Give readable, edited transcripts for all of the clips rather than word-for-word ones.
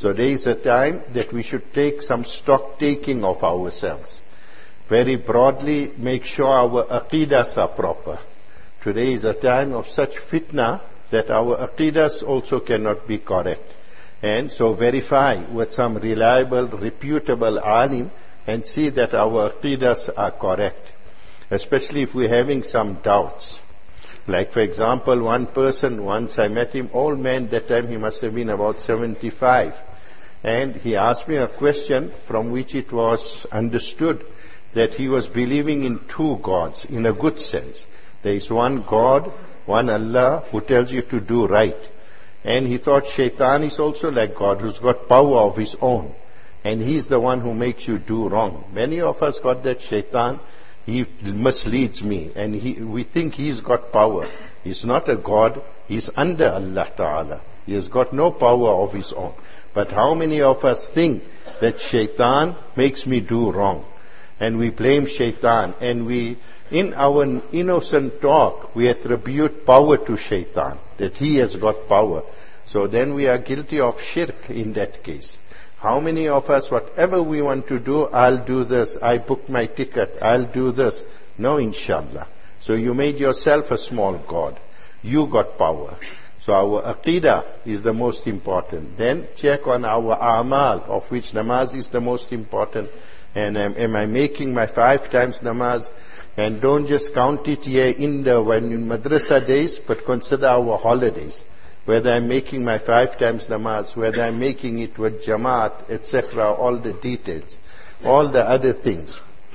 So there is a time that we should take some stock taking of ourselves. Very broadly, make sure our aqidas are proper. Today is a time of such fitna that our aqidas also cannot be correct. And so verify with some reliable, reputable alim and see that our aqidas are correct. Especially if we're having some doubts. Like for example, one person, once I met him, old man, that time he must have been about 75. And he asked me a question from which it was understood that he was believing in two gods, in a good sense. There is one God, one Allah, who tells you to do right. And he thought Shaitan is also like God, who's got power of his own. And he's the one who makes you do wrong. Many of us got that Shaitan, he misleads me. And we think he's got power. He's not a God, he's under Allah Ta'ala. He has got no power of his own. But how many of us think that Shaitan makes me do wrong? And we blame Shaitan, and we, in our innocent talk, we attribute power to Shaitan, that he has got power. So then we are guilty of shirk in that case. How many of us, whatever we want to do, I'll do this, I booked my ticket, I'll do this. No, inshallah. So you made yourself a small God. You got power. So our aqidah is the most important. Then check on our a'mal, of which namaz is the most important. And am I making my 5 times namaz? And don't just count it here in madrasa days, but consider our holidays. Whether I'm making my 5 times namaz, whether I'm making it with jamaat, etc., all the details, all the other things.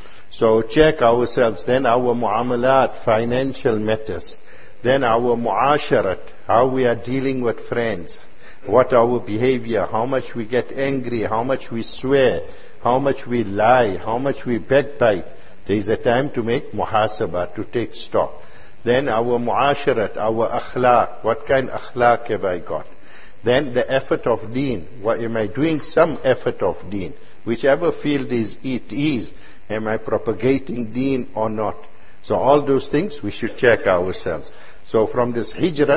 So check ourselves. Then our muamalat, financial matters. Then our muasharat, how we are dealing with friends. What our behavior, how much we get angry, how much we swear, how much we lie, how much we backbite. There is a time to make muhasabah, to take stock. Then our muasharat, our akhlaq. What kind of akhlaq have I got? Then the effort of deen. What, am I doing some effort of deen? Whichever field it is, am I propagating deen or not? So all those things we should check ourselves. So from this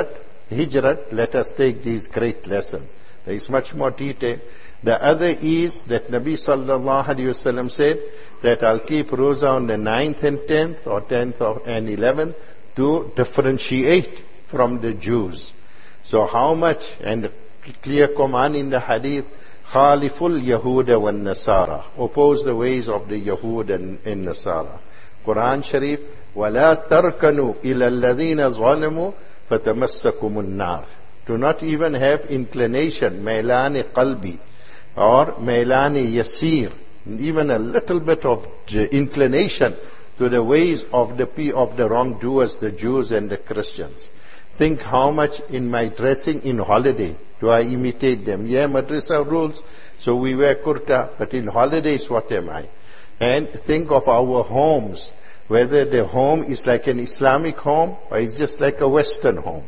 hijrat, let us take these great lessons. There is much more detail. The other is that Nabi sallallahu alaihi wasallam said that I'll keep Roza on the 9th and 10th or 10th and 11th to differentiate from the Jews. So how much, and clear command in the hadith, Khaliful Yahuda wa Nasara, oppose the ways of the Yahud and Nasara. Quran Sharif, وَلَا تَرْكَنُوا إِلَى الَّذِينَ ظَلَمُوا فَتَمَسَّكُمُ النَّارِ. Do not even have inclination, mailani qalbi, or mailani yasir, even a little bit of inclination to the ways of the wrongdoers, the Jews and the Christians. Think how much in my dressing in holiday do I imitate them. Yeah, madrasa rules, so we wear kurta, but in holidays what am I? And think of our homes, whether the home is like an Islamic home or it's just like a Western home.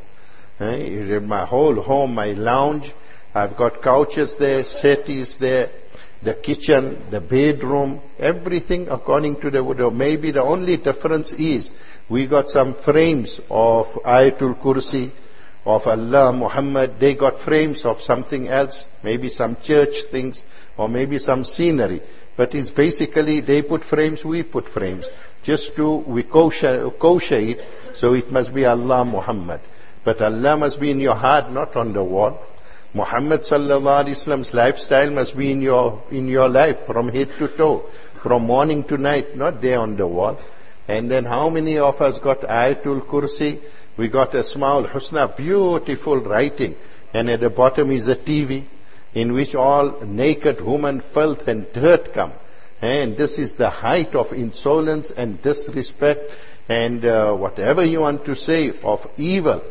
My whole home, my lounge, I've got couches there, settees there, the kitchen, the bedroom, everything according to the window. Maybe the only difference is we got some frames of Ayatul Kursi, of Allah, Muhammad. They got frames of something else, maybe some church things, or maybe some scenery. But it's basically they put frames, we put frames. Just we kosher it, so it must be Allah, Muhammad. But Allah must be in your heart, not on the wall. Muhammad sallallahu alaihi wasallam's lifestyle must be in your life, from head to toe, from morning to night, not there on the wall. And then how many of us got Ayatul Kursi? We got Asmaul Husna, beautiful writing, and at the bottom is a TV in which all naked women, filth and dirt come. And this is the height of insolence and disrespect and whatever you want to say of evil,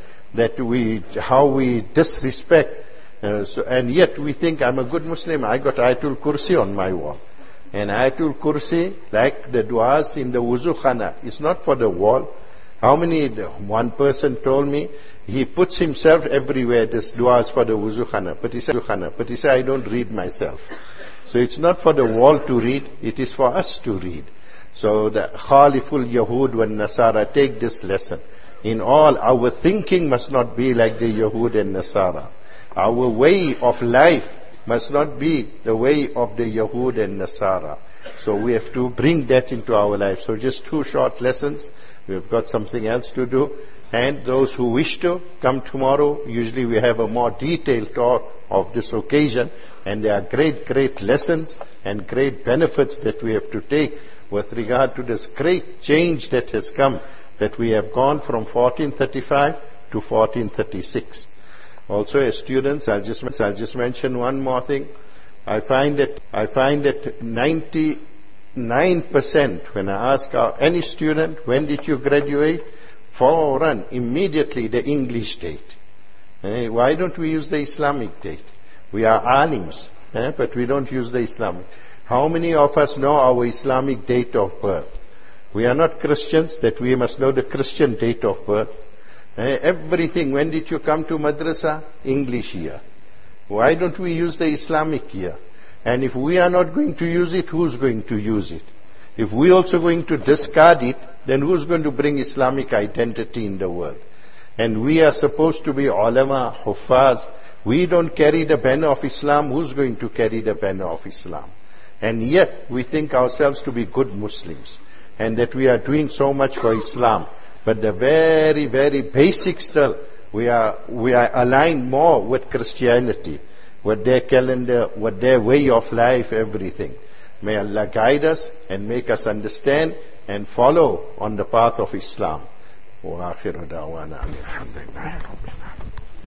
how we disrespect. And yet we think, I'm a good Muslim, I got Ayatul Kursi on my wall. And Ayatul Kursi, like the du'as in the wuzu khana, is not for the wall. One person told me, he puts himself everywhere, this du'as for the wuzu khana. But he said, I don't read myself. So it's not for the wall to read, it is for us to read. So the Khaliful Yahud wa Nasara, take this lesson. In all, our thinking must not be like the Yahud and Nasara. Our way of life must not be the way of the Yahud and Nasara. So we have to bring that into our life. So just 2 short lessons. We've got something else to do. And those who wish to come tomorrow, usually we have a more detailed talk of this occasion. And there are great lessons and great benefits that we have to take with regard to this great change that has come, that we have gone from 1435 to 1436. Also, as students, I'll just mention one more thing. I find that 99%, when I ask any student, when did you graduate? Fawran, immediately the English date. Why don't we use the Islamic date? We are alims, but we don't use the Islamic. How many of us know our Islamic date of birth? We are not Christians, that we must know the Christian date of birth. Everything, when did you come to madrasa? English year. Why don't we use the Islamic year? And if we are not going to use it, who's going to use it? If we also going to discard it, then who's going to bring Islamic identity in the world? And we are supposed to be ulama, huffaz. We don't carry the banner of Islam. Who's going to carry the banner of Islam? And yet we think ourselves to be good Muslims, and that we are doing so much for Islam. But the very basic still, we are aligned more with Christianity, with their calendar, with their way of life, everything. May Allah guide us and make us understand and follow on the path of Islam. Wa akhiru da'wana alhamdulillah.